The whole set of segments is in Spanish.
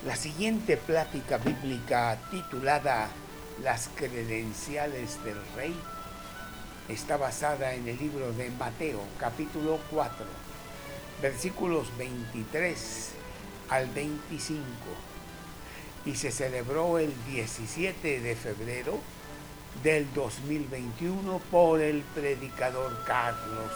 La siguiente plática bíblica titulada Las credenciales del rey está basada en el libro de Mateo, capítulo 4, versículos 23 al 25, y se celebró el 17 de febrero del 2021 por el predicador Carlos.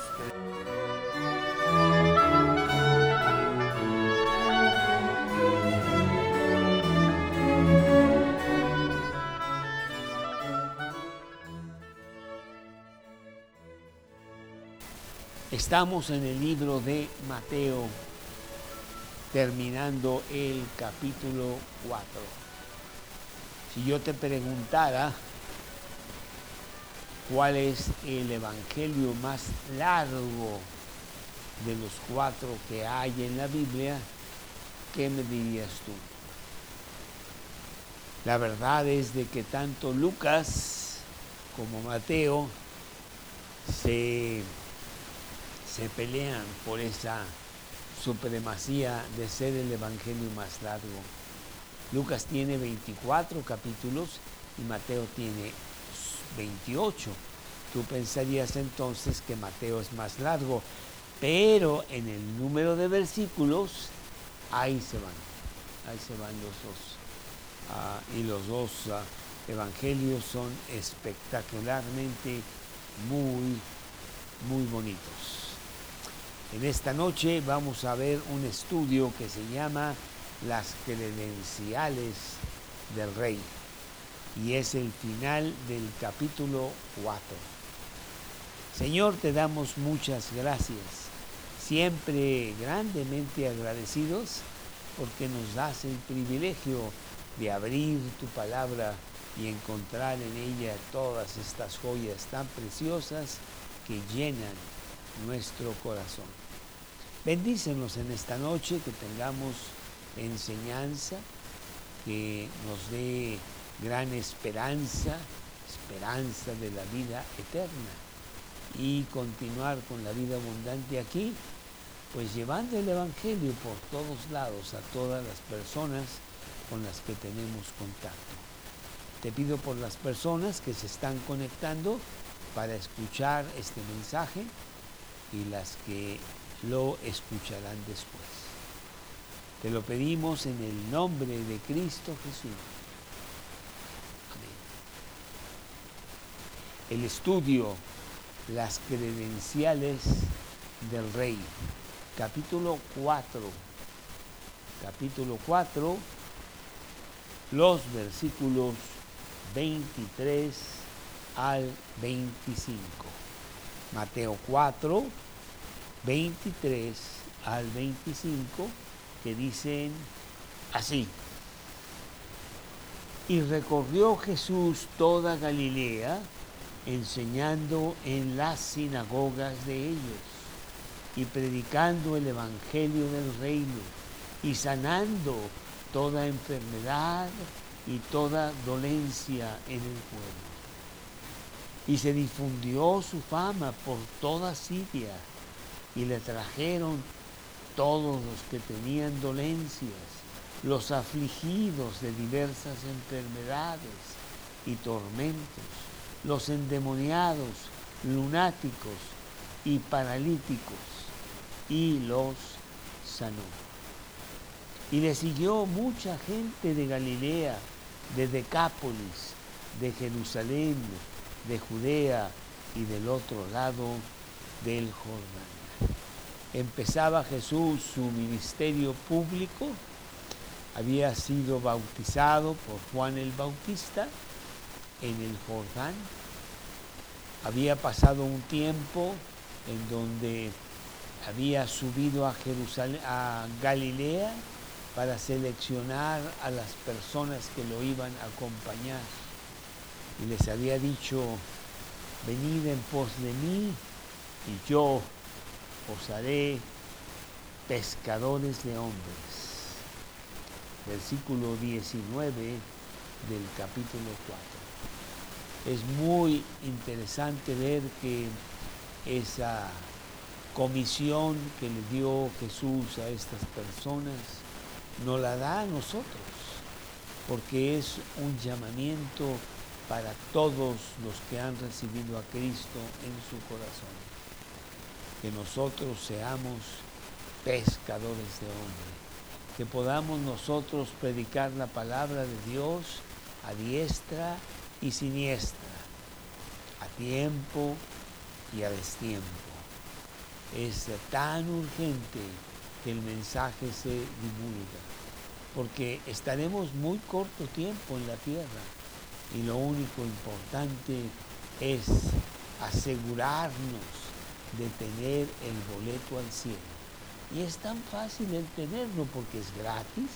Estamos en el libro de Mateo, terminando el capítulo 4. Si yo te preguntara cuál es el evangelio más largo de los 4 que hay en la Biblia, ¿qué me dirías tú? La verdad es de que tanto Lucas como Mateo se pelean por esa supremacía de ser el evangelio más largo. Lucas tiene 24 capítulos y Mateo tiene 28. Tú pensarías entonces que Mateo es más largo, pero en el número de versículos ahí se van los dos. Y los dos evangelios son espectacularmente muy bonitos. En esta noche vamos a ver un estudio que se llama Las credenciales del rey, y es el final del capítulo 4. Señor, te damos muchas gracias, siempre grandemente agradecidos porque nos das el privilegio de abrir tu palabra y encontrar en ella todas estas joyas tan preciosas que llenan nuestro corazón. Bendícenos en esta noche, que tengamos enseñanza, que nos dé gran esperanza de la vida eterna, y continuar con la vida abundante aquí, pues llevando el evangelio por todos lados a todas las personas con las que tenemos contacto. Te pido por las personas que se están conectando para escuchar este mensaje y las que lo escucharán después. Te lo pedimos en el nombre de Cristo Jesús. Amén. El estudio, las credenciales del rey, capítulo 4. Capítulo 4, los versículos 23 al 25. Mateo 4, 23 al 25, que dicen así: Y recorrió Jesús toda Galilea, enseñando en las sinagogas de ellos, y predicando el evangelio del reino, y sanando toda enfermedad y toda dolencia en el pueblo. Y se difundió su fama por toda Siria, y le trajeron todos los que tenían dolencias, los afligidos de diversas enfermedades y tormentos, los endemoniados, lunáticos y paralíticos, y los sanó. Y le siguió mucha gente de Galilea, de Decápolis, de Jerusalén, de Judea y del otro lado del Jordán. Empezaba Jesús su ministerio público. Había sido bautizado por Juan el Bautista en el Jordán. Había pasado un tiempo en donde había subido a Jerusalén, a Galilea, para seleccionar a las personas que lo iban a acompañar. Y les había dicho: venid en pos de mí, y yo os haré pescadores de hombres. Versículo 19 del capítulo 4. Es muy interesante ver que esa comisión que le dio Jesús a estas personas nos la da a nosotros, porque es un llamamiento para todos los que han recibido a Cristo en su corazón, que nosotros seamos pescadores de hombres, que podamos nosotros predicar la palabra de Dios a diestra y siniestra, a tiempo y a destiempo. Es tan urgente que el mensaje se divulga, porque estaremos muy corto tiempo en la tierra y lo único importante es asegurarnos de tener el boleto al cielo. Y es tan fácil el tenerlo porque es gratis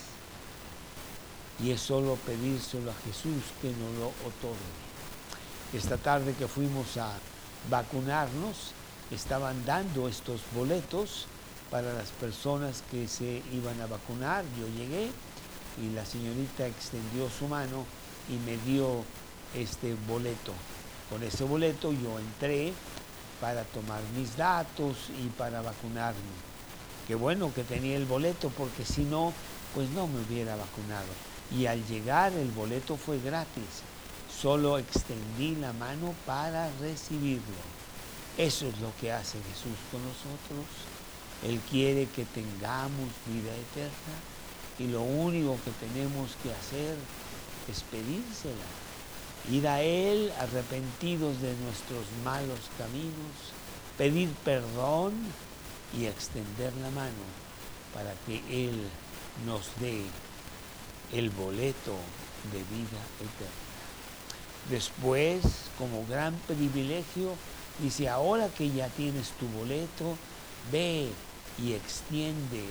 y es solo pedírselo a Jesús que nos lo otorgue. Esta tarde que fuimos a vacunarnos, estaban dando estos boletos para las personas que se iban a vacunar. Yo llegué y la señorita extendió su mano y me dio este boleto. Con ese boleto yo entré para tomar mis datos y para vacunarme. Qué bueno que tenía el boleto, porque si no, pues no me hubiera vacunado. Y al llegar el boleto fue gratis. Solo extendí la mano para recibirlo. Eso es lo que hace Jesús con nosotros. Él quiere que tengamos vida eterna y lo único que tenemos que hacer es pedírsela. Ir a Él arrepentidos de nuestros malos caminos, pedir perdón y extender la mano para que Él nos dé el boleto de vida eterna. Después, como gran privilegio, dice, ahora que ya tienes tu boleto, ve y extiende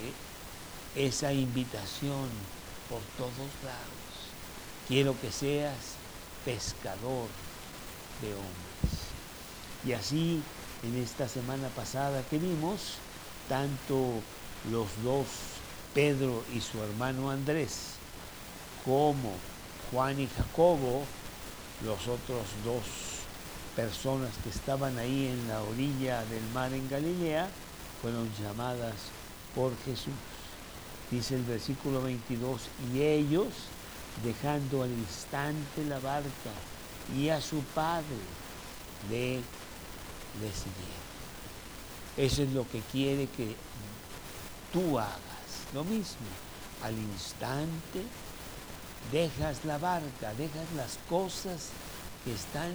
esa invitación por todos lados. Quiero que seas pescador de hombres. Y así, en esta semana pasada que vimos, tanto los dos, Pedro y su hermano Andrés, como Juan y Jacobo, los otros dos personas que estaban ahí en la orilla del mar en Galilea, fueron llamadas por Jesús. Dice el versículo 22, y ellos, dejando al instante la barca y a su padre, le siguieron. Eso es lo que quiere que tú hagas. Lo mismo, al instante dejas la barca, dejas las cosas que están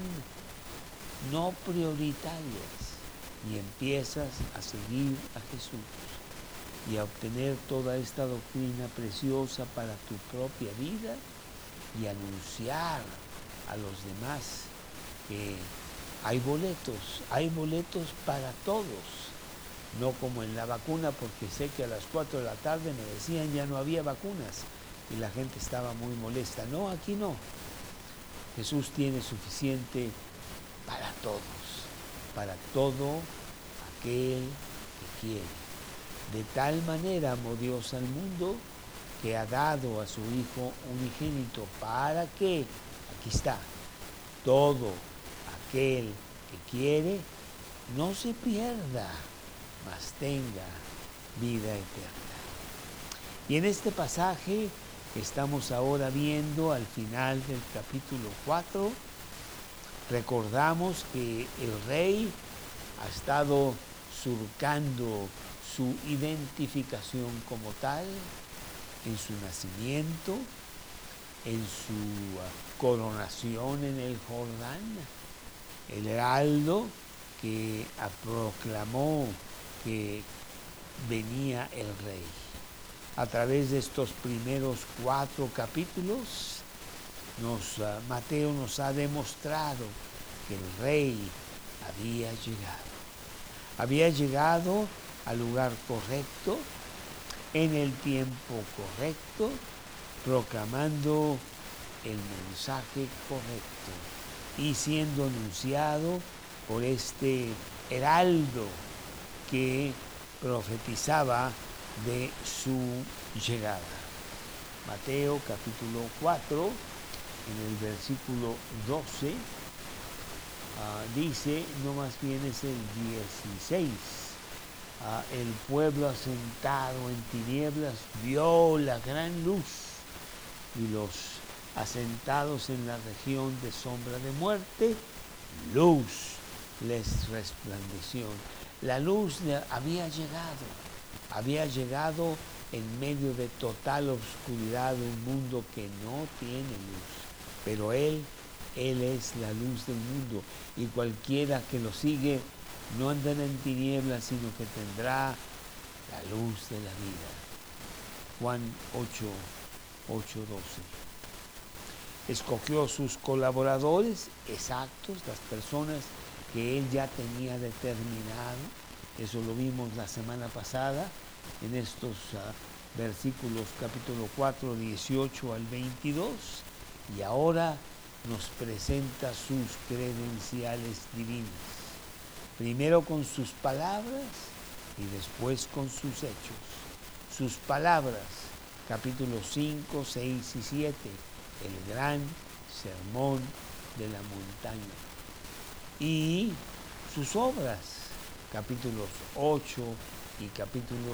no prioritarias y empiezas a seguir a Jesús y a obtener toda esta doctrina preciosa para tu propia vida y anunciar a los demás que hay boletos para todos. No como en la vacuna, porque sé que a las 4 de la tarde me decían ya no había vacunas y la gente estaba muy molesta. No, aquí no. Jesús tiene suficiente para todos, para todo aquel que quiere. De tal manera amó Dios al mundo que ha dado a su Hijo unigénito para que, aquí está, todo aquel que quiere no se pierda, mas tenga vida eterna. Y en este pasaje que estamos ahora viendo al final del capítulo 4, recordamos que el rey ha estado surcando su identificación como tal en su nacimiento, en su coronación en el Jordán, el heraldo que proclamó que venía el rey. A través de estos primeros 4 capítulos, Mateo nos ha demostrado que el rey había llegado al lugar correcto, en el tiempo correcto, proclamando el mensaje correcto y siendo anunciado por este heraldo que profetizaba de su llegada. Mateo capítulo 4, en el versículo 12, dice, no, más bien es el 16, el pueblo asentado en tinieblas vio la gran luz, y los asentados en la región de sombra de muerte, luz les resplandeció. La luz había llegado en medio de total oscuridad, un mundo que no tiene luz, pero Él es la luz del mundo, y cualquiera que lo sigue no andará en tinieblas, sino que tendrá la luz de la vida. Juan 8:12. Escogió sus colaboradores exactos, las personas que Él ya tenía determinado. Eso lo vimos la semana pasada en estos versículos, capítulo 4, 18 al 22, y ahora nos presenta sus credenciales divinas, primero con sus palabras y después con sus hechos. Sus palabras, capítulos 5, 6 y 7, el gran sermón de la montaña. Y sus obras, capítulos 8 y capítulo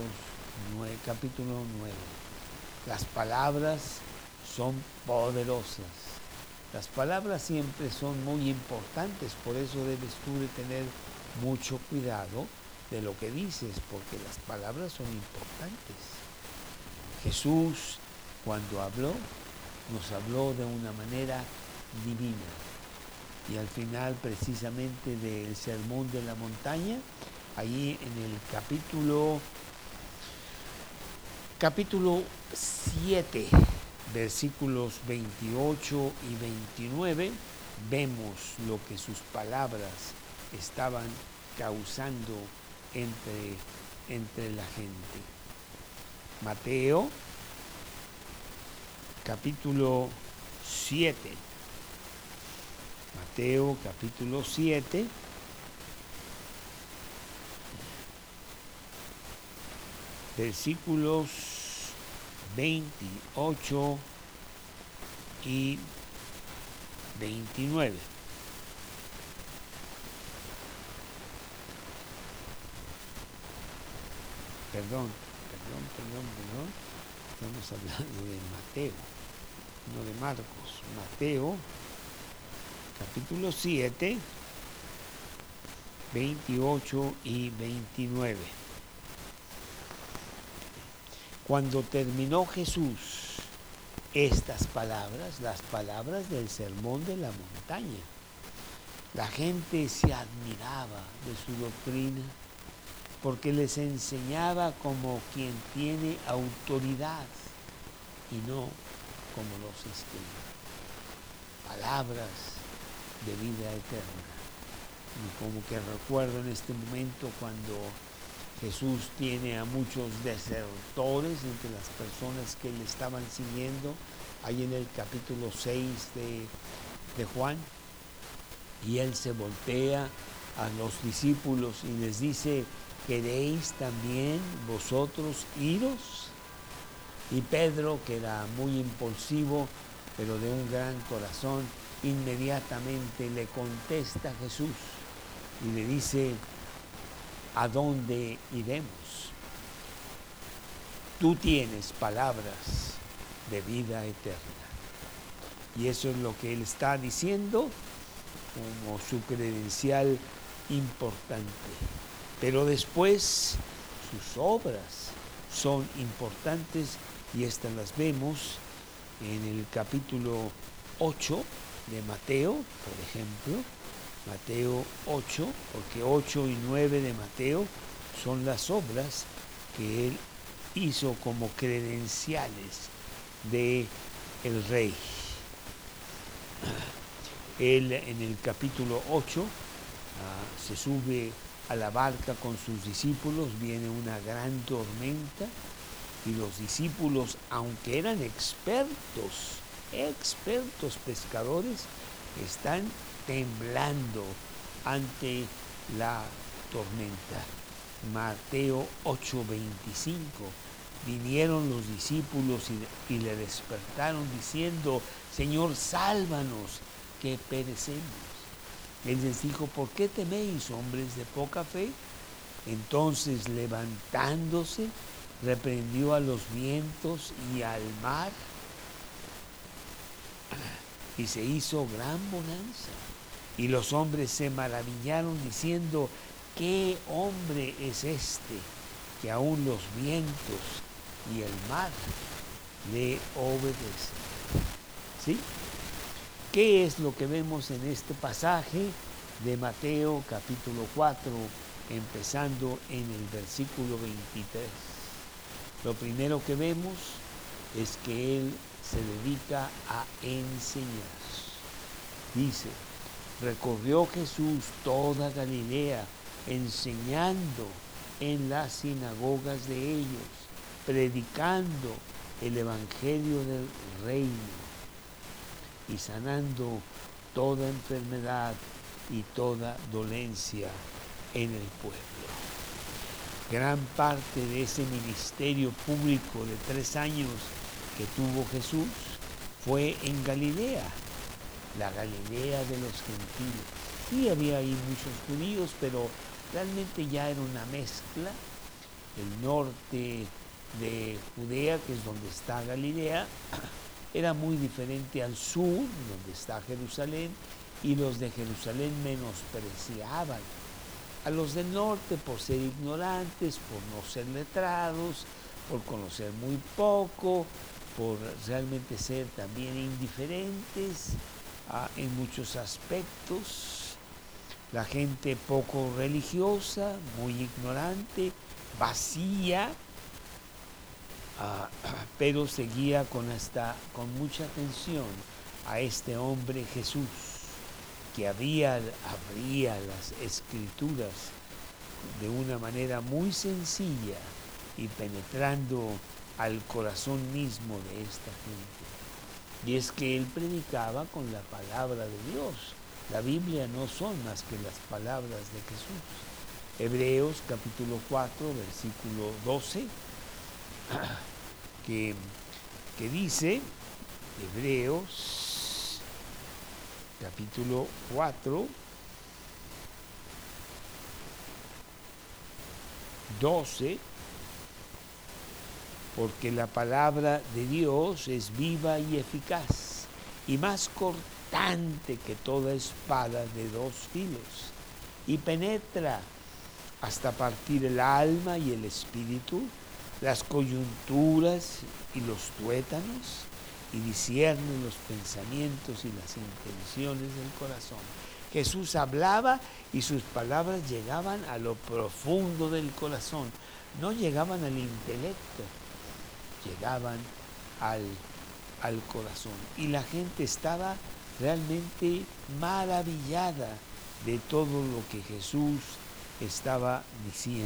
9. Las palabras son poderosas. Las palabras siempre son muy importantes, por eso debes tú de tener mucho cuidado de lo que dices, porque las palabras son importantes. Jesús, cuando habló, nos habló de una manera divina. Y al final, precisamente, del Sermón de la Montaña, allí en el capítulo 7, versículos 28 y 29, vemos lo que sus palabras estaban causando entre la gente. Mateo, capítulo 7. Mateo, capítulo 7. Versículos 28 y 29. Perdón. Estamos hablando de Mateo, no de Marcos. Mateo, capítulo 7, 28 y 29. Cuando terminó Jesús estas palabras, las palabras del Sermón de la Montaña, la gente se admiraba de su doctrina, porque les enseñaba como quien tiene autoridad y no como los escribas. Palabras de vida eterna. Y como que recuerdo en este momento cuando Jesús tiene a muchos desertores entre las personas que le estaban siguiendo, ahí en el capítulo 6 de Juan, y él se voltea a los discípulos y les dice: ¿queréis también vosotros iros? Y Pedro, que era muy impulsivo, pero de un gran corazón, inmediatamente le contesta a Jesús y le dice: ¿a dónde iremos? Tú tienes palabras de vida eterna. Y eso es lo que él está diciendo como su credencial importante. Pero después sus obras son importantes, y estas las vemos en el capítulo 8 de Mateo, por ejemplo. Mateo 8, porque 8 y 9 de Mateo son las obras que él hizo como credenciales de el rey. Él en el capítulo 8 se sube a la barca con sus discípulos, viene una gran tormenta y los discípulos, aunque eran expertos pescadores, están temblando ante la tormenta. Mateo 8:25. Vinieron los discípulos y le despertaron diciendo: Señor, sálvanos, que perecemos. Él les dijo: ¿por qué teméis, hombres de poca fe? Entonces, levantándose, reprendió a los vientos y al mar, y se hizo gran bonanza. Y los hombres se maravillaron diciendo: ¿qué hombre es este que aún los vientos y el mar le obedecen? ¿Sí? ¿Qué es lo que vemos en este pasaje de Mateo capítulo 4, empezando en el versículo 23? Lo primero que vemos es que Él se dedica a enseñar. Dice: recorrió Jesús toda Galilea, enseñando en las sinagogas de ellos, predicando el evangelio del reino y sanando toda enfermedad y toda dolencia en el pueblo. Gran parte de ese ministerio público de 3 años que tuvo Jesús fue en Galilea, la Galilea de los gentiles. Sí, había ahí muchos judíos, pero realmente ya era una mezcla. El norte de Judea, que es donde está Galilea, era muy diferente al sur, donde está Jerusalén, y los de Jerusalén menospreciaban a los del norte por ser ignorantes, por no ser letrados, por conocer muy poco, por realmente ser también indiferentes en muchos aspectos. La gente poco religiosa, muy ignorante, vacía, pero seguía con mucha atención a este hombre Jesús, que abría las escrituras de una manera muy sencilla y penetrando al corazón mismo de esta gente. Y es que él predicaba con la palabra de Dios. La Biblia no son más que las palabras de Jesús. Hebreos capítulo 4, versículo 12, que dice, Hebreos capítulo 4, 12, porque la palabra de Dios es viva y eficaz y más cortante que toda espada de 2 filos y penetra hasta partir el alma y el espíritu, las coyunturas y los tuétanos, y discierne los pensamientos y las intenciones del corazón. Jesús hablaba y sus palabras llegaban a lo profundo del corazón, no llegaban al intelecto, llegaban al corazón. Y la gente estaba realmente maravillada de todo lo que Jesús estaba diciendo.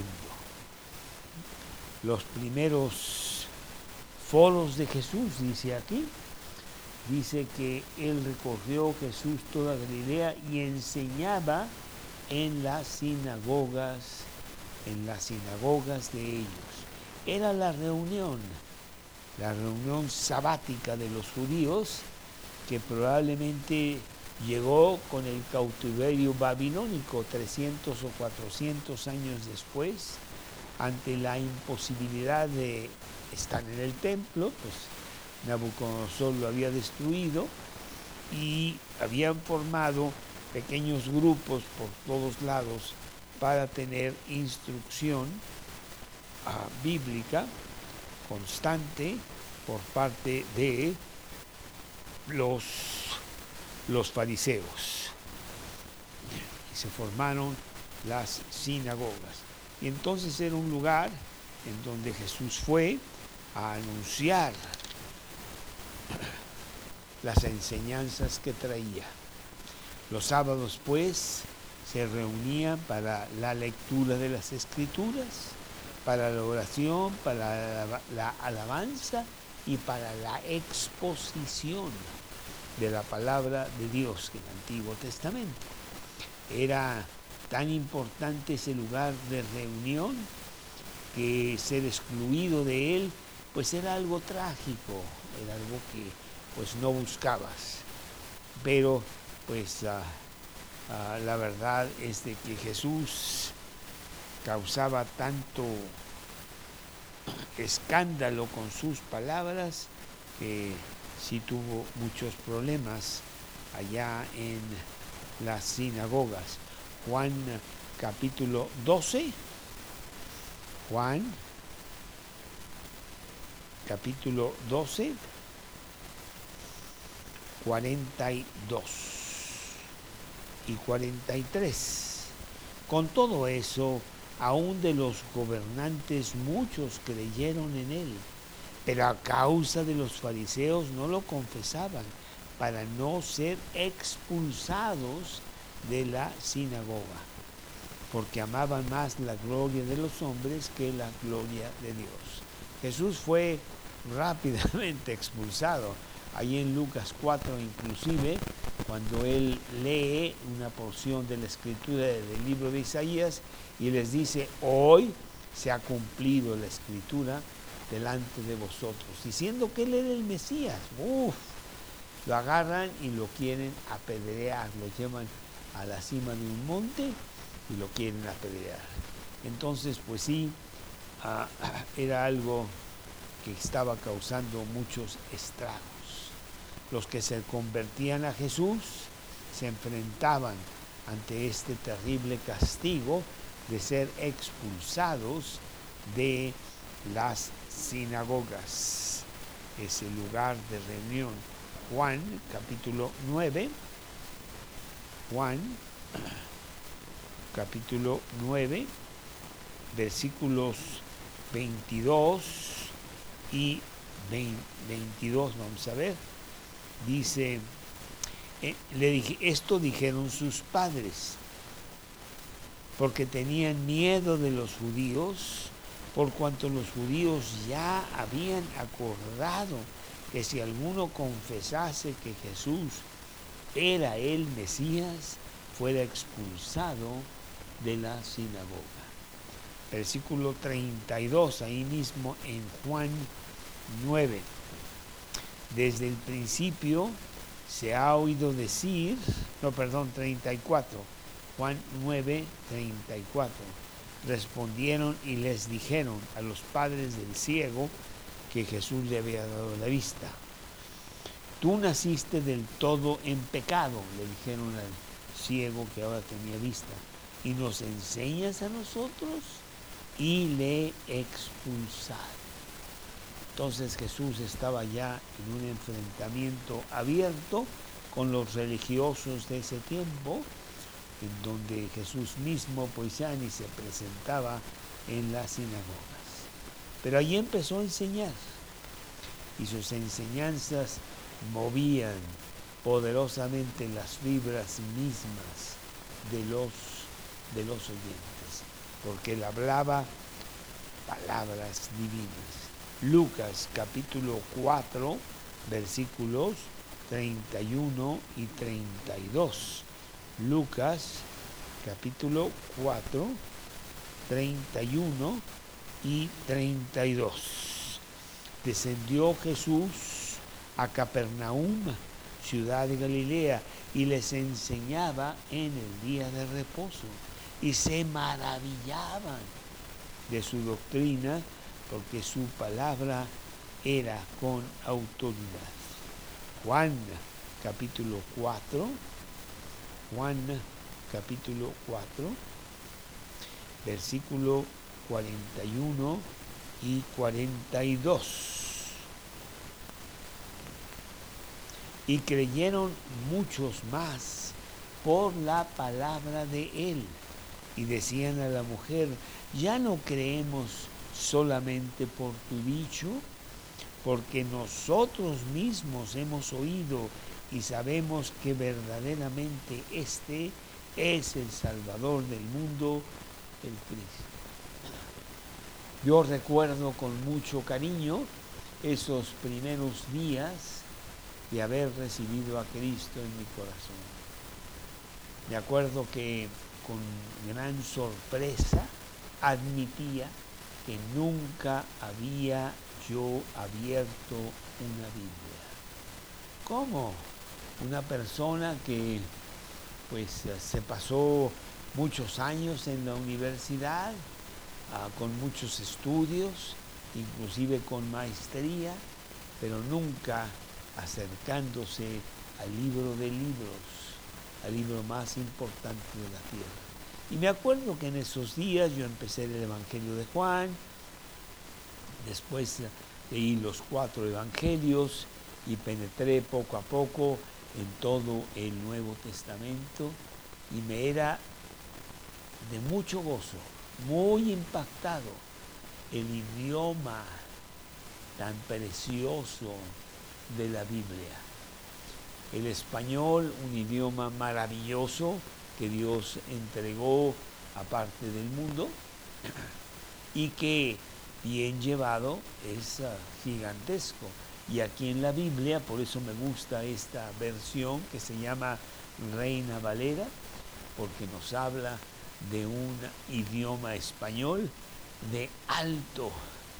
Los primeros foros de Jesús, dice aquí, dice que él recorrió Jesús toda Galilea y enseñaba en las sinagogas de ellos. Era la reunión sabática de los judíos, que probablemente llegó con el cautiverio babilónico 300 o 400 años después, ante la imposibilidad de estar en el templo, pues Nabucodonosor lo había destruido y habían formado pequeños grupos por todos lados para tener instrucción bíblica constante por parte de los fariseos. Y se formaron las sinagogas. Y entonces era un lugar en donde Jesús fue a anunciar las enseñanzas que traía. Los sábados, pues, se reunían para la lectura de las Escrituras, para la oración, para la alabanza y para la exposición de la palabra de Dios en el Antiguo Testamento. Era tan importante ese lugar de reunión que ser excluido de él pues era algo trágico, era algo que pues no buscabas. Pero pues la verdad es de que Jesús causaba tanto escándalo con sus palabras que sí tuvo muchos problemas allá en las sinagogas. Juan capítulo 12, Juan capítulo 12, 42 y 43. Con todo eso, aún de los gobernantes muchos creyeron en él, pero a causa de los fariseos no lo confesaban para no ser expulsados de la sinagoga, porque amaban más la gloria de los hombres que la gloria de Dios. Jesús fue rápidamente expulsado. Ahí en Lucas 4 inclusive, cuando él lee una porción de la escritura del libro de Isaías y les dice, hoy se ha cumplido la escritura delante de vosotros, diciendo que él era el Mesías. Lo agarran y lo quieren apedrear, lo llevan a la cima de un monte y lo quieren apedrear. Entonces, pues sí, era algo que estaba causando muchos estragos. Los que se convertían a Jesús se enfrentaban ante este terrible castigo de ser expulsados de las sinagogas, ese lugar de reunión. Juan capítulo 9, Juan capítulo 9, versículos 22 y 22, vamos a ver. Dice, esto dijeron sus padres, porque tenían miedo de los judíos, por cuanto los judíos ya habían acordado que si alguno confesase que Jesús era el Mesías, fuera expulsado de la sinagoga. Versículo 32, ahí mismo en Juan 9. Desde el principio se ha oído decir, 34, Juan 9, 34. Respondieron y les dijeron a los padres del ciego que Jesús le había dado la vista. Tú naciste del todo en pecado, le dijeron al ciego que ahora tenía vista, y nos enseñas a nosotros, y le expulsaron. Entonces Jesús estaba ya en un enfrentamiento abierto con los religiosos de ese tiempo, en donde Jesús mismo pues ya ni se presentaba en las sinagogas. Pero allí empezó a enseñar, y sus enseñanzas movían poderosamente las fibras mismas de los oyentes, porque él hablaba palabras divinas. Lucas capítulo 4, versículos 31 y 32. Lucas capítulo 4, 31 y 32. Descendió Jesús a Capernaum, ciudad de Galilea, y les enseñaba en el día de reposo, y se maravillaban de su doctrina, porque su palabra era con autoridad. Juan capítulo 4, versículo 41 y 42. Y creyeron muchos más por la palabra de él, y decían a la mujer, ya no creemos solamente por tu dicho, porque nosotros mismos hemos oído y sabemos que verdaderamente este es el Salvador del mundo, el Cristo. Yo recuerdo con mucho cariño esos primeros días de haber recibido a Cristo en mi corazón. Me acuerdo que con gran sorpresa admitía que nunca había yo abierto una Biblia. ¿Cómo? Una persona que pues se pasó muchos años en la universidad, con muchos estudios, inclusive con maestría, pero nunca acercándose al libro de libros, al libro más importante de la tierra. Y me acuerdo que en esos días yo empecé el Evangelio de Juan, después leí los 4 evangelios y penetré poco a poco en todo el Nuevo Testamento y me era de mucho gozo, muy impactado el idioma tan precioso de la Biblia. El español, un idioma maravilloso que Dios entregó a parte del mundo y que bien llevado es gigantesco. Y aquí en la Biblia, por eso me gusta esta versión que se llama Reina Valera, porque nos habla de un idioma español de alto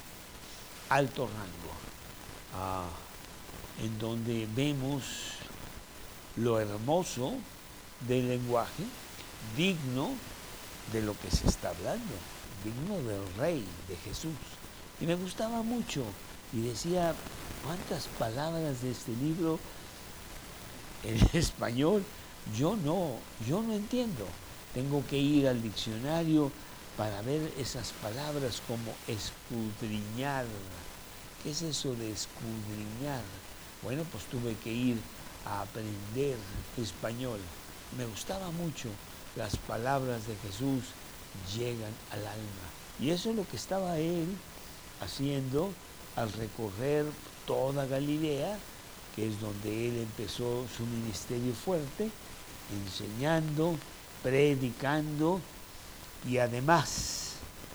rango, en donde vemos lo hermoso del lenguaje, digno de lo que se está hablando, digno del Rey, de Jesús. Y me gustaba mucho y decía, ¿cuántas palabras de este libro en español yo no entiendo? Tengo que ir al diccionario para ver esas palabras como escudriñar. ¿Qué es eso de escudriñar? Bueno, pues tuve que ir a aprender español. Me gustaba mucho. Las palabras de Jesús llegan al alma. Y eso es lo que estaba él haciendo al recorrer toda Galilea, que es donde él empezó su ministerio fuerte, enseñando, predicando y además,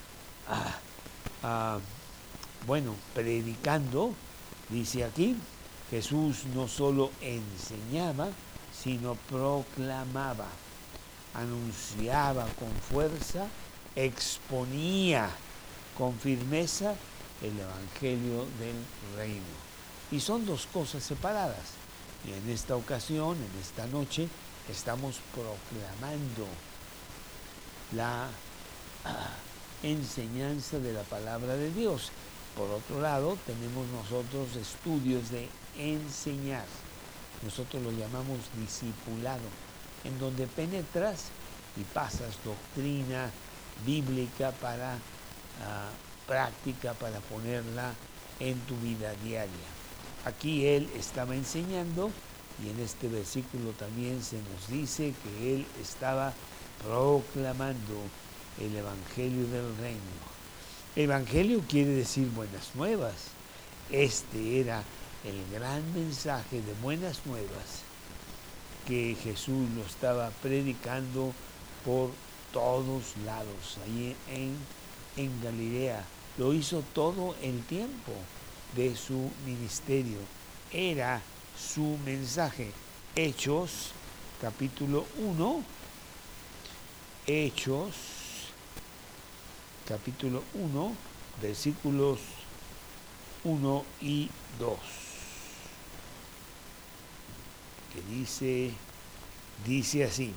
predicando, dice aquí, Jesús no solo enseñaba, sino proclamaba, anunciaba con fuerza, exponía con firmeza el Evangelio del Reino. Y son dos cosas separadas. Y en esta ocasión, en esta noche, estamos proclamando la enseñanza de la palabra de Dios. Por otro lado, tenemos nosotros estudios de enseñar. Nosotros lo llamamos discipulado, en donde penetras y pasas doctrina bíblica para práctica, para ponerla en tu vida diaria. Aquí él estaba enseñando y en este versículo también se nos dice que él estaba proclamando el Evangelio del Reino. Evangelio quiere decir buenas nuevas. Este era el gran mensaje de buenas nuevas que Jesús lo estaba predicando por todos lados, ahí en Galilea. Lo hizo todo el tiempo de su ministerio. Era su mensaje. Hechos, capítulo 1. Hechos, capítulo 1, versículos 1 y 2. Que dice así.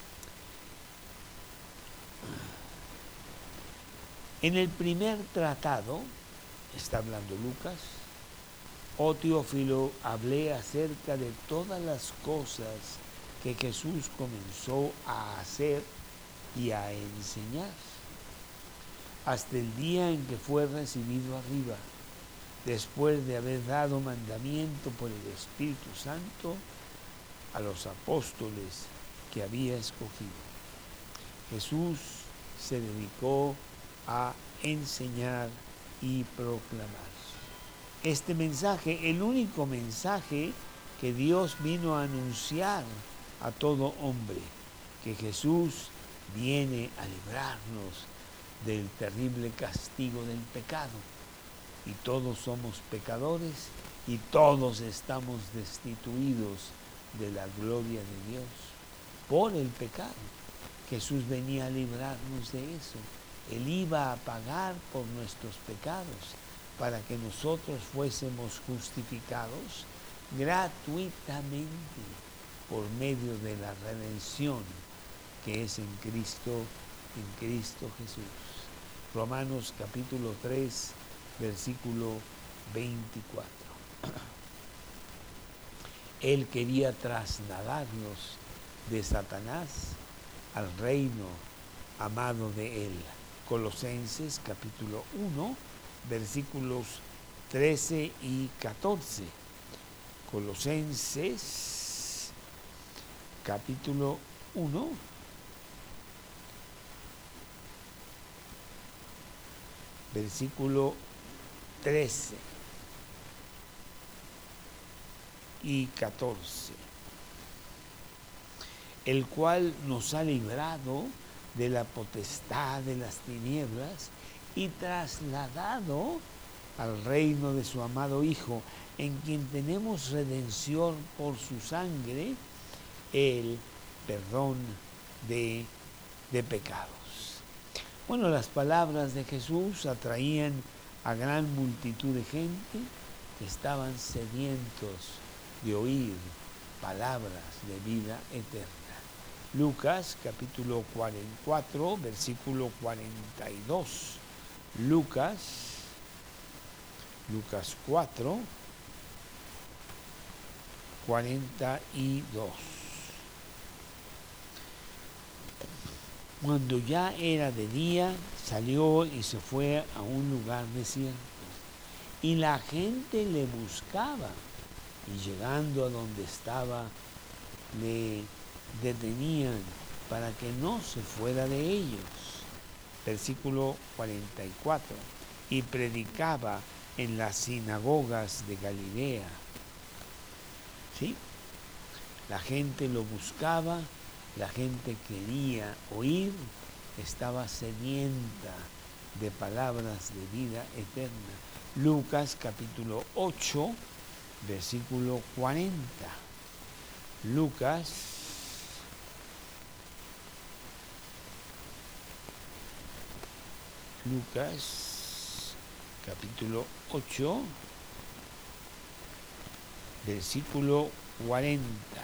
En el primer tratado, está hablando Lucas, oh Teófilo, hablé acerca de todas las cosas que Jesús comenzó a hacer y a enseñar, hasta el día en que fue recibido arriba, después de haber dado mandamiento por el Espíritu Santo a los apóstoles que había escogido. Jesús se dedicó a enseñar y proclamar. Este mensaje, el único mensaje que Dios vino a anunciar a todo hombre, que Jesús viene a librarnos del terrible castigo del pecado. Y todos somos pecadores y todos estamos destituidos de la gloria de Dios por el pecado. Jesús venía a librarnos de eso. Él iba a pagar por nuestros pecados para que nosotros fuésemos justificados gratuitamente por medio de la redención que es en Cristo Jesús. Romanos capítulo 3, versículo 24. Él quería trasladarnos de Satanás al reino amado de Él. Colosenses capítulo 1, versículos 13 y 14. Colosenses capítulo 1, versículo 13 y 14, el cual nos ha librado de la potestad de las tinieblas y trasladado al reino de su amado Hijo, en quien tenemos redención por su sangre, el perdón de pecados. Bueno, las palabras de Jesús atraían a gran multitud de gente que estaban sedientos de oír palabras de vida eterna. Lucas capítulo 44, versículo 42. Lucas 4, 42. Cuando ya era de día, salió y se fue a un lugar desierto. Y la gente le buscaba. Y llegando a donde estaba, le detenían para que no se fuera de ellos. Versículo 44. Y predicaba en las sinagogas de Galilea. ¿Sí? La gente lo buscaba, la gente quería oír, estaba sedienta de palabras de vida eterna. Lucas capítulo 8, versículo 40. Lucas capítulo 8, versículo 40.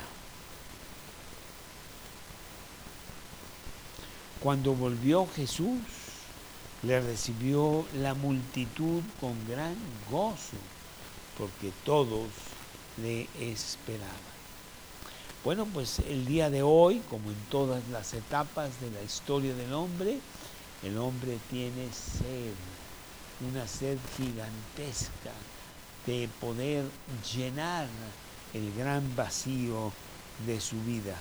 Cuando volvió Jesús, le recibió la multitud con gran gozo, porque todos le esperaban. Bueno, pues el día de hoy, como en todas las etapas de la historia del hombre, el hombre tiene sed, una sed gigantesca de poder llenar el gran vacío de su vida.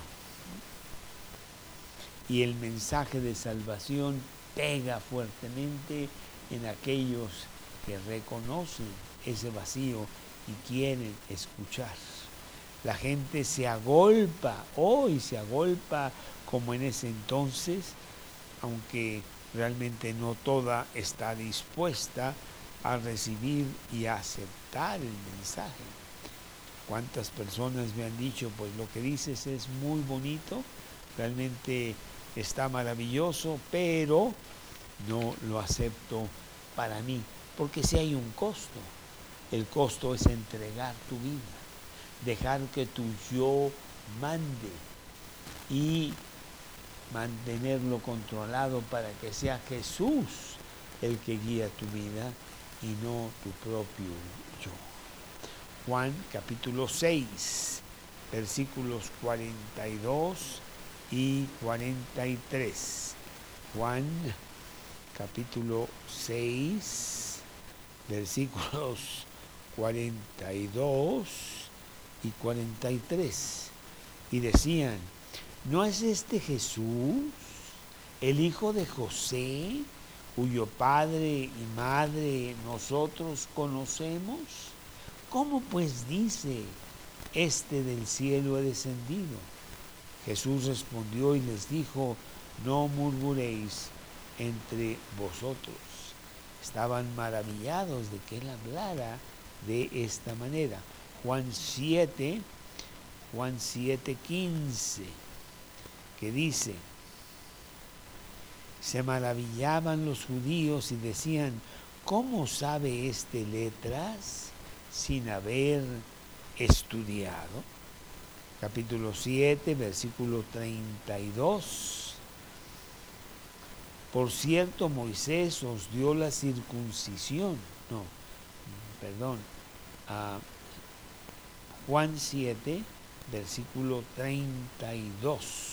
Y el mensaje de salvación pega fuertemente en aquellos que reconocen ese vacío y quieren escuchar. La gente se agolpa, hoy se agolpa como en ese entonces, aunque realmente no toda está dispuesta a recibir y a aceptar el mensaje. ¿Cuántas personas me han dicho, pues lo que dices es muy bonito, realmente está maravilloso, pero no lo acepto para mí? Porque si hay un costo, el costo es entregar tu vida, dejar que tu yo mande y mantenerlo controlado para que sea Jesús el que guía tu vida y no tu propio yo. Juan capítulo 6, versículos 42 y 43. Juan capítulo 6, versículos 42 y 43. Y decían: ¿no es este Jesús, el hijo de José, cuyo padre y madre nosotros conocemos? ¿Cómo pues dice, este del cielo he descendido? Jesús respondió y les dijo: no murmuréis entre vosotros. Estaban maravillados de que él hablara de esta manera. Juan 7, 15, que dice: se maravillaban los judíos y decían: ¿cómo sabe este letras sin haber estudiado? Capítulo 7, versículo 32. Por cierto, Moisés os dio la circuncisión. No, perdón. Juan 7, versículo 32.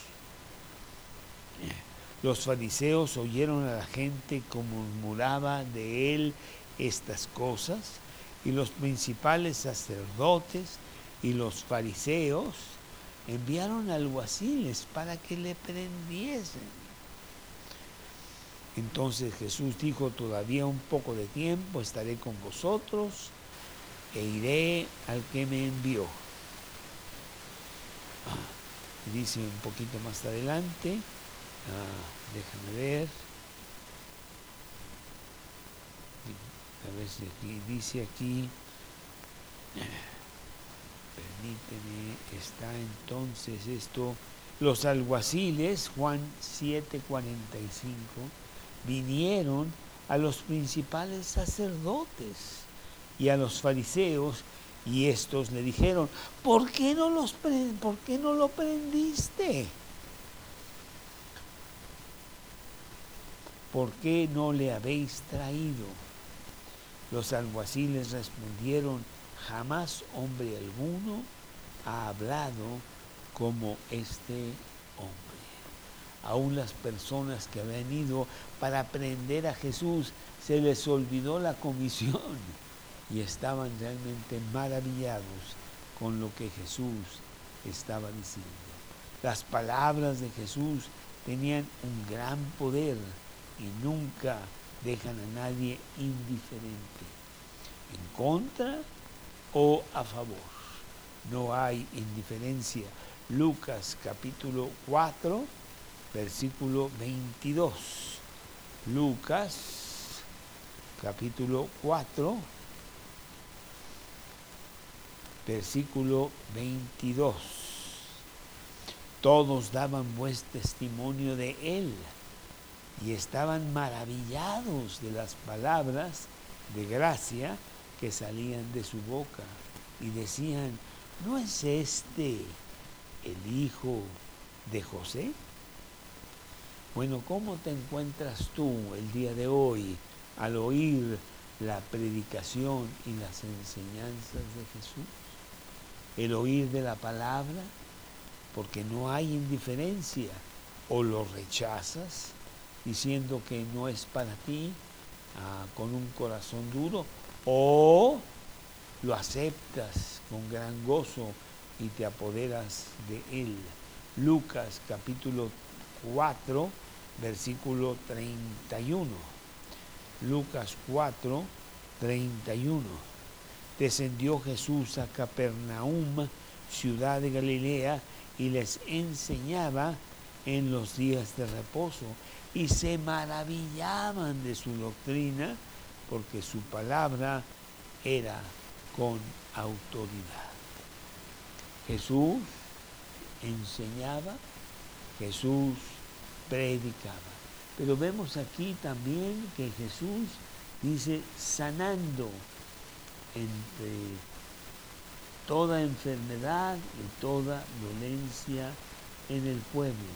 Los fariseos oyeron a la gente como murmuraba de él estas cosas, y los principales sacerdotes y los fariseos enviaron alguaciles para que le prendiesen. Entonces Jesús dijo: todavía un poco de tiempo estaré con vosotros e iré al que me envió. Dice un poquito más adelante, déjame ver, a ver si aquí, dice aquí, permíteme, está entonces esto: los alguaciles, Juan 7:45, vinieron a los principales sacerdotes y a los fariseos, y estos le dijeron: ¿por qué no lo prendiste? ¿Por qué no le habéis traído? Los alguaciles respondieron: jamás hombre alguno ha hablado como este hombre. Aún las personas que habían ido para prender a Jesús se les olvidó la comisión y estaban realmente maravillados con lo que Jesús estaba diciendo. Las palabras de Jesús tenían un gran poder y nunca dejan a nadie indiferente, en contra o a favor. No hay indiferencia. Lucas capítulo 4, versículo 22. Lucas capítulo 4, versículo 22. Todos daban buen testimonio de él y estaban maravillados de las palabras de gracia que salían de su boca, y decían: ¿no es este el hijo de José? Bueno, ¿cómo te encuentras tú el día de hoy al oír la predicación y las enseñanzas de Jesús? El oír de la palabra, porque no hay indiferencia, o lo rechazas diciendo que no es para ti, con un corazón duro, o lo aceptas con gran gozo y te apoderas de él. Lucas capítulo 4, versículo 31. Lucas 4, 31. Descendió Jesús a Capernaum, ciudad de Galilea, y les enseñaba en los días de reposo, y se maravillaban de su doctrina, porque su palabra era con autoridad. Jesús enseñaba, Jesús predicaba. Pero vemos aquí también que Jesús dice: sanando entre toda enfermedad y toda dolencia en el pueblo.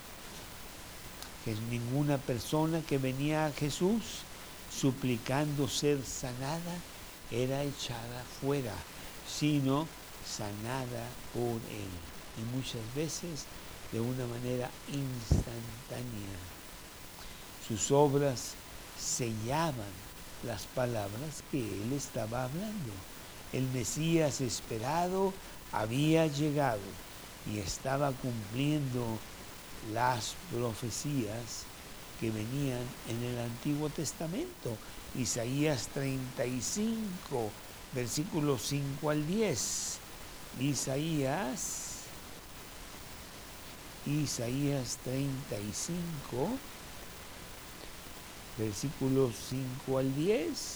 Que ninguna persona que venía a Jesús suplicando ser sanada era echada fuera, sino sanada por él, y muchas veces de una manera instantánea. Sus obras sellaban las palabras que él estaba hablando. El Mesías esperado había llegado y estaba cumpliendo las profecías que venían en el Antiguo Testamento. Isaías 35, versículos 5 al 10. Isaías 35, versículos 5 al 10.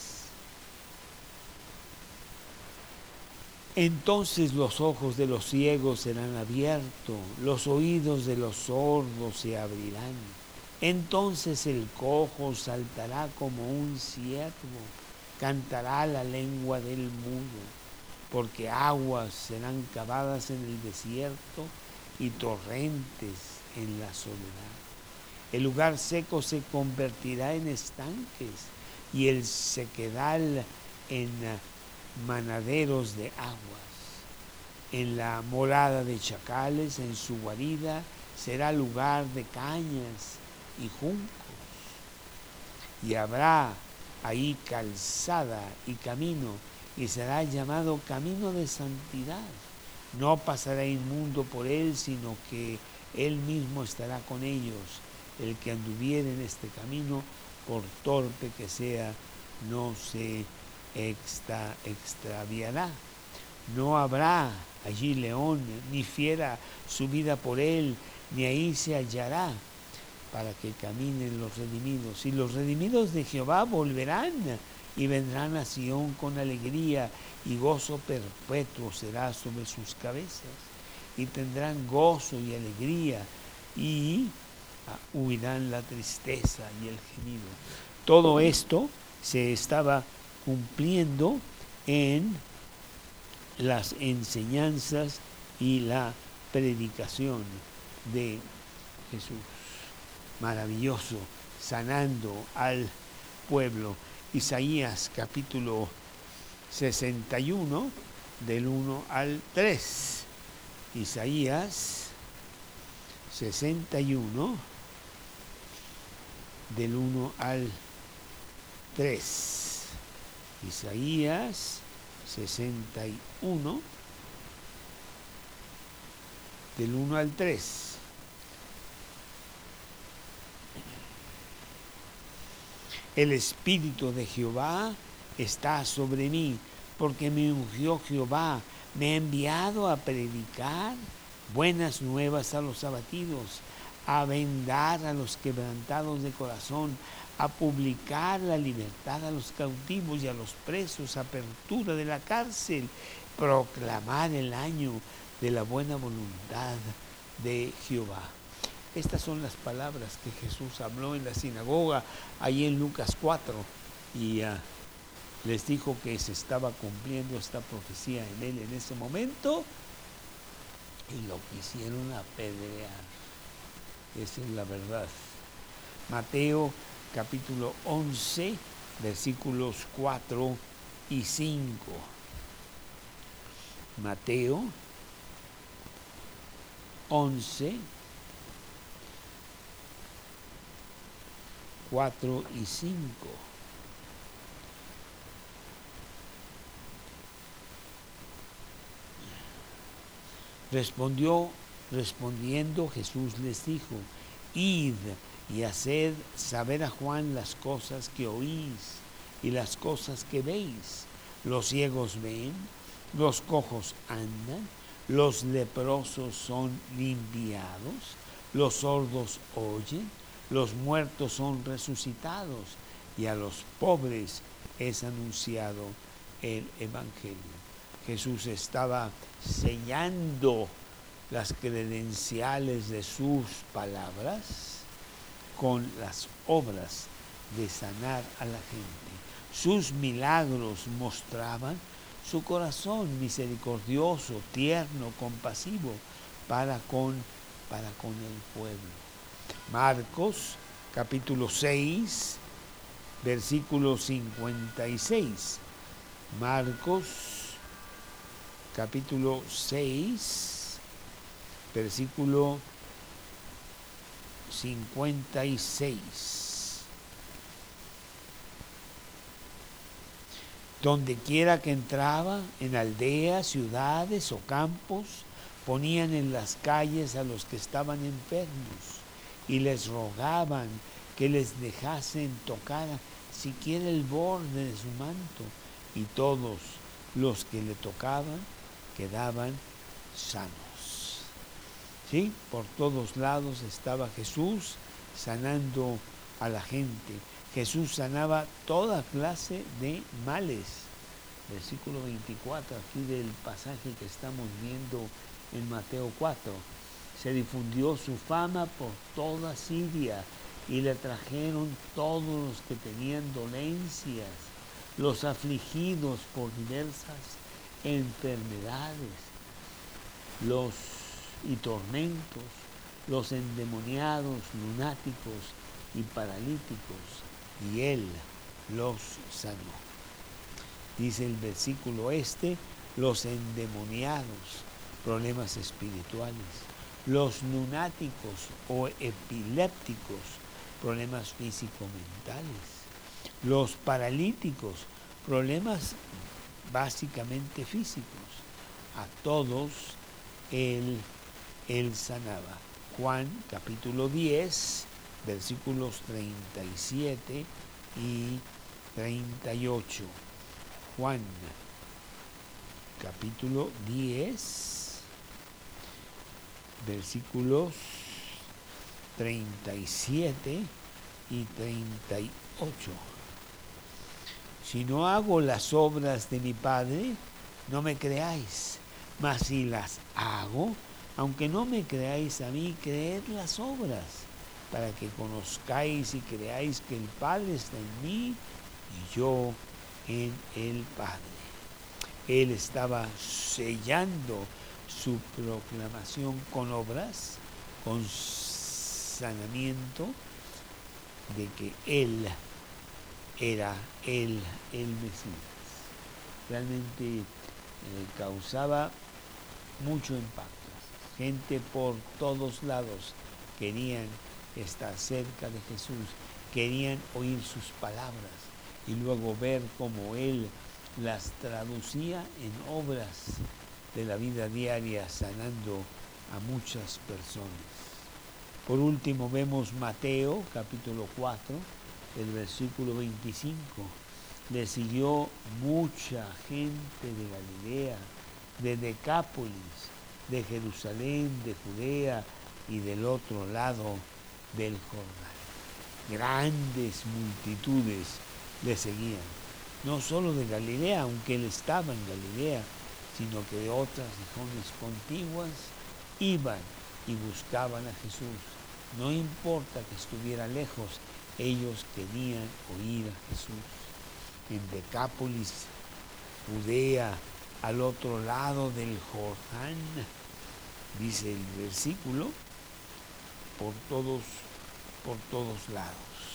Entonces los ojos de los ciegos serán abiertos, los oídos de los sordos se abrirán. Entonces el cojo saltará como un ciervo, cantará la lengua del mudo, porque aguas serán cavadas en el desierto y torrentes en la soledad. El lugar seco se convertirá en estanques y el sequedal en manaderos de aguas. En la morada de chacales, en su guarida, será lugar de cañas y juncos. Y habrá ahí calzada y camino, y será llamado camino de santidad. No pasará inmundo por él, sino que él mismo estará con ellos. El que anduviere en este camino, por torpe que sea, no se extraviará. No habrá allí león ni fiera subida por él, ni ahí se hallará, para que caminen los redimidos. Y los redimidos de Jehová volverán y vendrán a Sión con alegría, y gozo perpetuo será sobre sus cabezas. Y tendrán gozo y alegría, y huirán la tristeza y el gemido. Todo esto se estaba cumpliendo en las enseñanzas y la predicación de Jesús. Maravilloso, sanando al pueblo. Isaías capítulo 61, del 1 al 3. Isaías 61, del 1 al 3. Isaías 61, del 1 al 3. El Espíritu de Jehová está sobre mí, porque me ungió Jehová, me ha enviado a predicar buenas nuevas a los abatidos, a vendar a los quebrantados de corazón, a publicar la libertad a los cautivos y a los presos, apertura de la cárcel, proclamar el año de la buena voluntad de Jehová. Estas son las palabras que Jesús habló en la sinagoga, ahí en Lucas 4, y les dijo que se estaba cumpliendo esta profecía en él en ese momento, y lo quisieron apedrear. Esa es la verdad. Mateo capítulo 11, versículos 4 y 5. Mateo 11, 4 y 5. Respondiendo Jesús les dijo: id y haced saber a Juan las cosas que oís y las cosas que veis. Los ciegos ven, los cojos andan, los leprosos son limpiados, los sordos oyen, los muertos son resucitados, y a los pobres es anunciado el Evangelio. Jesús estaba sellando las credenciales de sus palabras con las obras de sanar a la gente. Sus milagros mostraban su corazón misericordioso, tierno, compasivo para con el pueblo. Marcos capítulo 6, versículo 56. Marcos capítulo 6, versículo 56. Donde quiera que entraba, en aldeas, ciudades o campos, ponían en las calles a los que estaban enfermos y les rogaban que les dejasen tocar siquiera el borde de su manto, y todos los que le tocaban quedaban sanos. ¿Sí? Por todos lados estaba Jesús sanando a la gente. Jesús sanaba toda clase de males. Versículo 24, aquí del pasaje que estamos viendo en Mateo 4. Se difundió su fama por toda Siria, y le trajeron todos los que tenían dolencias, los afligidos por diversas enfermedades y tormentos, los endemoniados, lunáticos y paralíticos, y Él los sanó. Dice el versículo los endemoniados, problemas espirituales, los lunáticos o epilépticos, problemas físico-mentales, los paralíticos, problemas básicamente físicos. A todos Él sanaba. Juan capítulo 10, versículos 37 y 38. Juan capítulo 10, versículos 37 y 38. Si no hago las obras de mi Padre, no me creáis, mas si las hago, aunque no me creáis a mí, creed las obras, para que conozcáis y creáis que el Padre está en mí y yo en el Padre. Él estaba sellando su proclamación con obras, con sanamiento, de que Él era el Mesías. Realmente causaba mucho impacto. Gente por todos lados querían estar cerca de Jesús, querían oír sus palabras y luego ver cómo Él las traducía en obras de la vida diaria, sanando a muchas personas. Por último vemos Mateo capítulo 4, el versículo 25. Le siguió mucha gente de Galilea, de Decápolis, de Jerusalén, de Judea y del otro lado del Jordán. Grandes multitudes le seguían, no solo de Galilea, aunque él estaba en Galilea, sino que de otras regiones contiguas iban y buscaban a Jesús. No importa que estuviera lejos, ellos querían oír a Jesús. En Decápolis, Judea, al otro lado del Jordán, dice el versículo, por todos lados.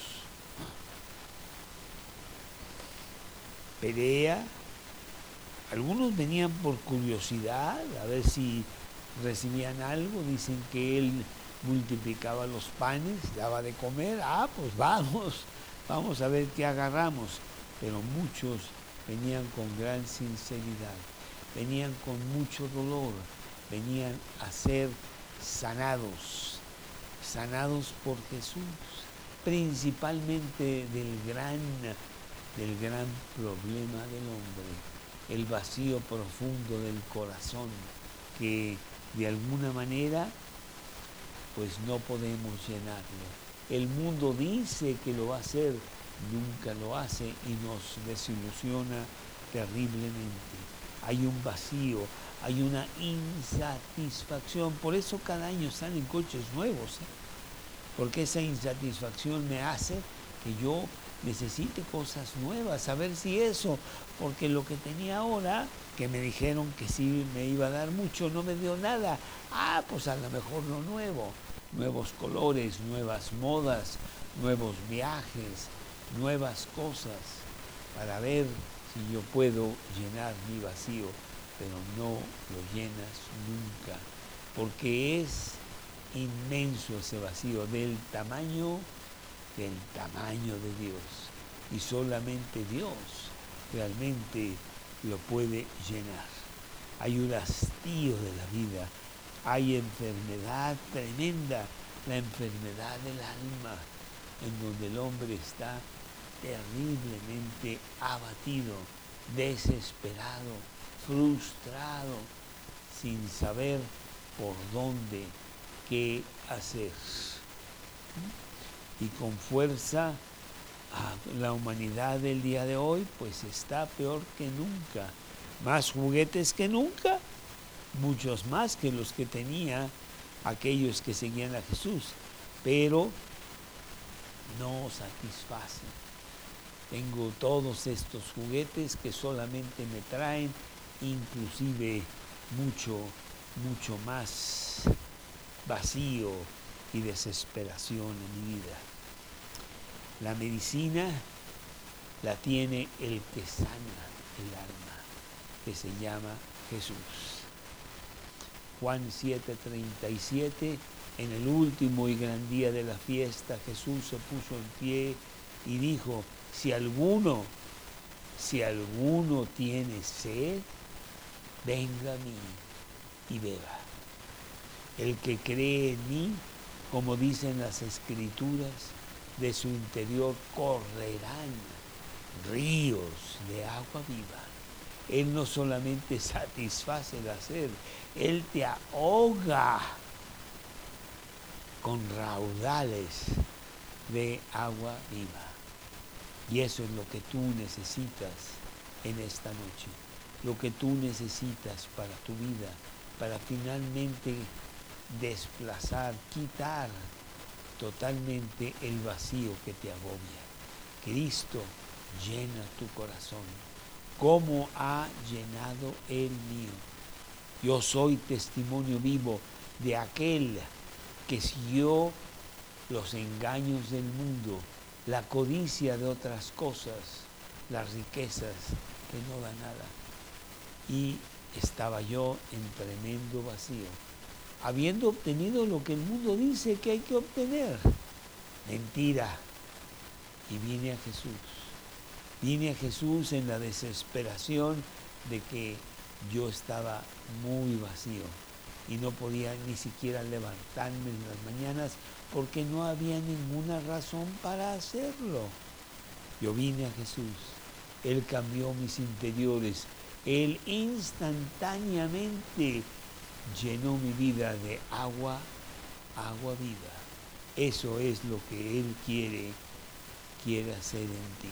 Perea, algunos venían por curiosidad, a ver si recibían algo. Dicen que él multiplicaba los panes, daba de comer. Pues vamos a ver qué agarramos. Pero muchos venían con gran sinceridad, venían con mucho dolor, venían a ser sanados por Jesús, principalmente del gran problema del hombre, el vacío profundo del corazón, que de alguna manera pues no podemos llenarlo. El mundo dice que lo va a hacer, nunca lo hace y nos desilusiona terriblemente. Hay un vacío, hay una insatisfacción. Por eso cada año salen coches nuevos, porque esa insatisfacción me hace que yo necesite cosas nuevas, a ver si eso, porque lo que tenía ahora, que me dijeron que sí me iba a dar mucho, no me dio nada. Pues a lo mejor lo nuevo, nuevos colores, nuevas modas, nuevos viajes, nuevas cosas, para ver si yo puedo llenar mi vacío, pero no lo llenas nunca, porque es inmenso ese vacío del tamaño de Dios, y solamente Dios realmente lo puede llenar. Hay un hastío de la vida, hay enfermedad tremenda, la enfermedad del alma, en donde el hombre está terriblemente abatido, desesperado, frustrado, sin saber por dónde, qué hacer. Y con fuerza, la humanidad del día de hoy pues está peor que nunca, más juguetes que nunca, muchos más que los que tenía aquellos que seguían a Jesús, pero no satisfacen. Tengo todos estos juguetes que solamente me traen inclusive mucho más vacío, y desesperación en mi vida. La medicina la tiene el que sana el alma, que se llama Jesús. Juan 7:37, en el último y gran día de la fiesta, Jesús se puso en pie y dijo, si alguno tiene sed, venga a mí y beba. El que cree en mí, como dicen las Escrituras, de su interior correrán ríos de agua viva. Él no solamente satisface la sed, Él te ahoga con raudales de agua viva. Y eso es lo que tú necesitas en esta noche, lo que tú necesitas para tu vida, para finalmente desplazar, quitar totalmente el vacío que te agobia. Cristo llena tu corazón, como ha llenado el mío. Yo soy testimonio vivo de aquel que siguió los engaños del mundo, la codicia de otras cosas, las riquezas que no dan nada. Y estaba yo en tremendo vacío, habiendo obtenido lo que el mundo dice que hay que obtener. Mentira. Y vine a Jesús. Vine a Jesús en la desesperación de que yo estaba muy vacío y no podía ni siquiera levantarme en las mañanas porque no había ninguna razón para hacerlo. Yo vine a Jesús. Él cambió mis interiores. Él instantáneamente llenó mi vida de agua viva. Eso es lo que Él quiere hacer en ti.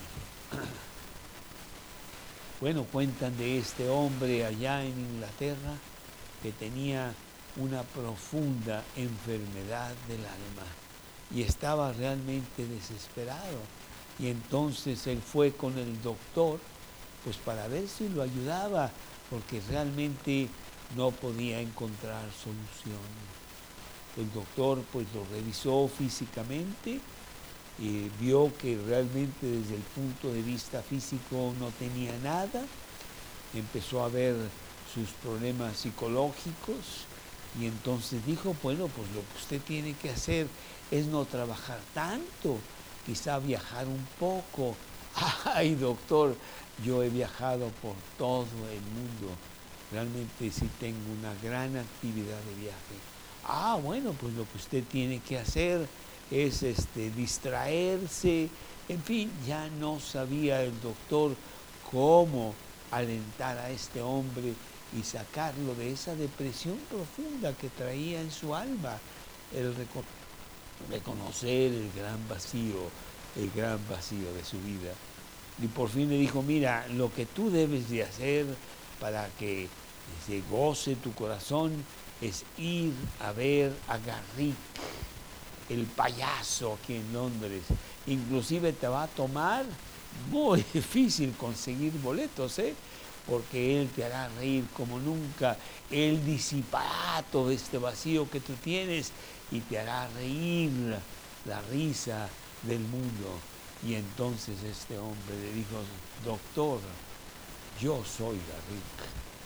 Bueno, cuentan de este hombre allá en Inglaterra que tenía una profunda enfermedad del alma y estaba realmente desesperado. Y entonces él fue con el doctor, pues para ver si lo ayudaba, porque realmente no podía encontrar solución. El doctor pues lo revisó físicamente y vio que realmente desde el punto de vista físico no tenía nada. Empezó a ver sus problemas psicológicos y entonces dijo, bueno, pues lo que usted tiene que hacer es no trabajar tanto, quizá viajar un poco. Ay, doctor, yo he viajado por todo el mundo, realmente sí tengo una gran actividad de viaje. Bueno, pues lo que usted tiene que hacer es distraerse. En fin, ya no sabía el doctor cómo alentar a este hombre y sacarlo de esa depresión profunda que traía en su alma, el reconocer el gran vacío de su vida. Y por fin le dijo, mira, lo que tú debes de hacer para que se goce tu corazón es ir a ver a Garrick, el payaso aquí en Londres. Inclusive te va a tomar muy difícil conseguir boletos, porque él te hará reír como nunca. Él disipará todo este vacío que tú tienes y te hará reír la risa del mundo. Y entonces este hombre le dijo, doctor, yo soy Garrick.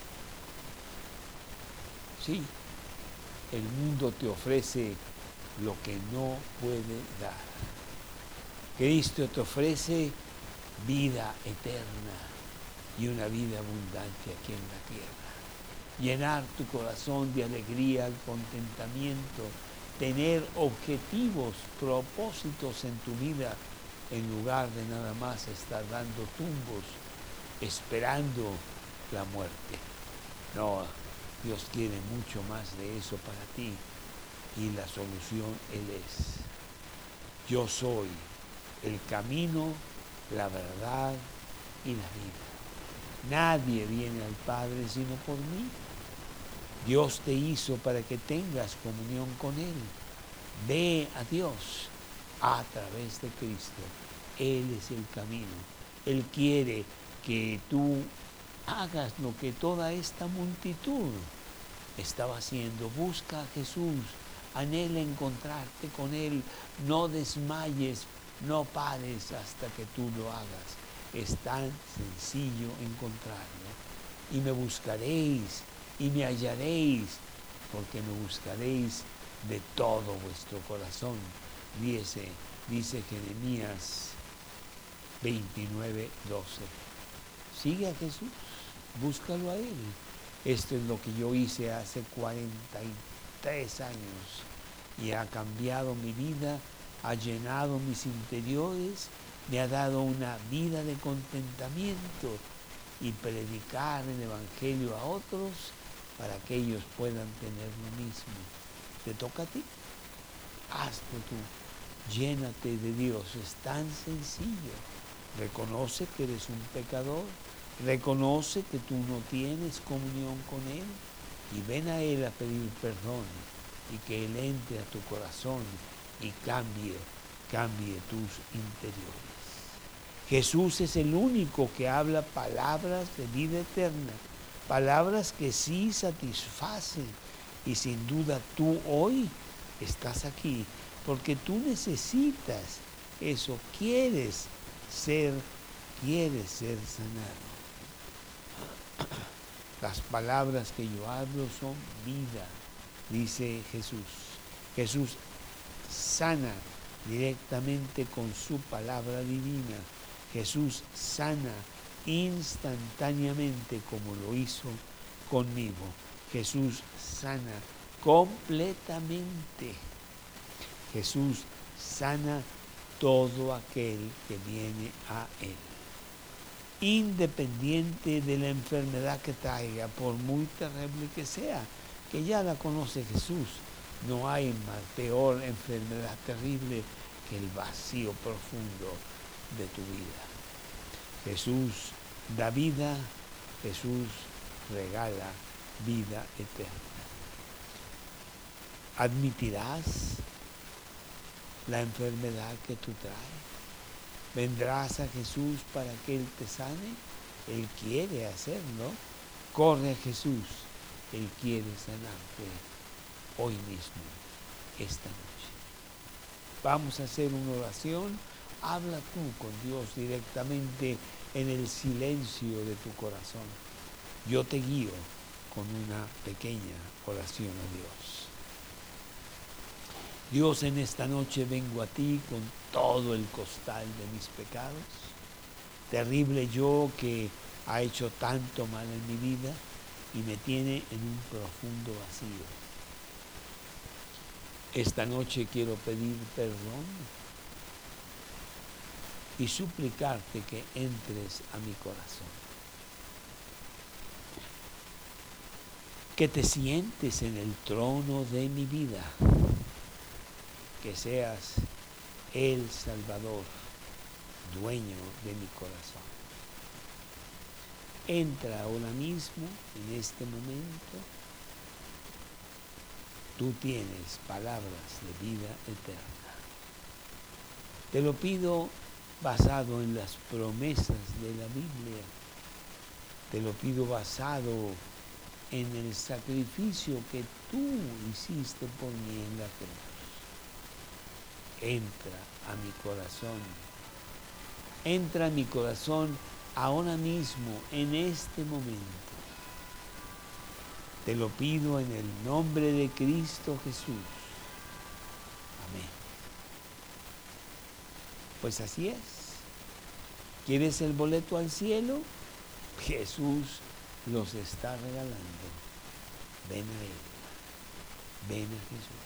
Sí, el mundo te ofrece lo que no puede dar. Cristo te ofrece vida eterna y una vida abundante aquí en la tierra. Llenar tu corazón de alegría, contentamiento, tener objetivos, propósitos en tu vida, en lugar de nada más estar dando tumbos, esperando la muerte. No, Dios quiere mucho más de eso para ti y la solución Él es. Yo soy el camino, la verdad y la vida. Nadie viene al Padre sino por mí. Dios te hizo para que tengas comunión con Él. Ve a Dios a través de Cristo. Él es el camino. Él quiere que tú hagas lo que toda esta multitud estaba haciendo. Busca a Jesús, anhela encontrarte con Él. No desmayes, no pares hasta que tú lo hagas. Es tan sencillo encontrarlo. Y me buscaréis y me hallaréis, porque me buscaréis de todo vuestro corazón. Dice Jeremías 29:12. Sigue a Jesús, búscalo a Él. Esto es lo que yo hice hace 43 años y ha cambiado mi vida, ha llenado mis interiores, me ha dado una vida de contentamiento y predicar el Evangelio a otros para que ellos puedan tener lo mismo. ¿Te toca a ti? Hazlo tú, llénate de Dios, es tan sencillo. Reconoce que eres un pecador, reconoce que tú no tienes comunión con Él y ven a Él a pedir perdón y que Él entre a tu corazón y cambie tus interiores. Jesús es el único que habla palabras de vida eterna, palabras que sí satisfacen, y sin duda tú hoy estás aquí porque tú necesitas eso, quieres ser sanado. Las palabras que yo hablo son vida, dice Jesús. Jesús sana directamente con su palabra divina. Jesús sana instantáneamente como lo hizo conmigo. Jesús sana completamente. Jesús sana todo aquel que viene a Él. Independiente de la enfermedad que traiga, por muy terrible que sea, que ya la conoce Jesús. No hay peor enfermedad terrible que el vacío profundo de tu vida. Jesús da vida, Jesús regala vida eterna. ¿Admitirás la enfermedad que tú traes? ¿Vendrás a Jesús para que Él te sane? Él quiere hacerlo. Corre a Jesús. Él quiere sanarte hoy mismo, esta noche. Vamos a hacer una oración. Habla tú con Dios directamente en el silencio de tu corazón. Yo te guío con una pequeña oración a Dios. Dios, en esta noche vengo a ti con todo el costal de mis pecados. Terrible yo que ha hecho tanto mal en mi vida y me tiene en un profundo vacío. Esta noche quiero pedir perdón y suplicarte que entres a mi corazón. Que te sientes en el trono de mi vida. Que seas el Salvador, dueño de mi corazón. Entra ahora mismo, en este momento. Tú tienes palabras de vida eterna. Te lo pido basado en las promesas de la Biblia. Te lo pido basado en el sacrificio que tú hiciste por mí en la cruz. Entra a mi corazón. Entra a mi corazón ahora mismo, en este momento. Te lo pido en el nombre de Cristo Jesús. Amén. Pues así es. ¿Quieres el boleto al cielo? Jesús los está regalando. Ven a Él. Ven a Jesús.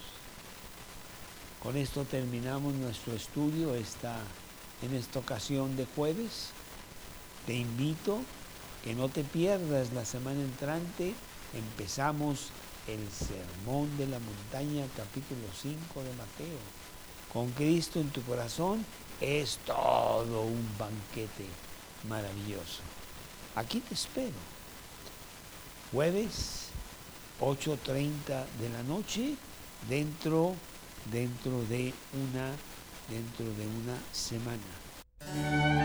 Con esto terminamos nuestro estudio en esta ocasión de jueves. Te invito que no te pierdas la semana entrante. Empezamos el Sermón de la Montaña, capítulo 5 de Mateo. Con Cristo en tu corazón es todo un banquete maravilloso. Aquí te espero. Jueves, 8:30 de la noche, dentro de una semana.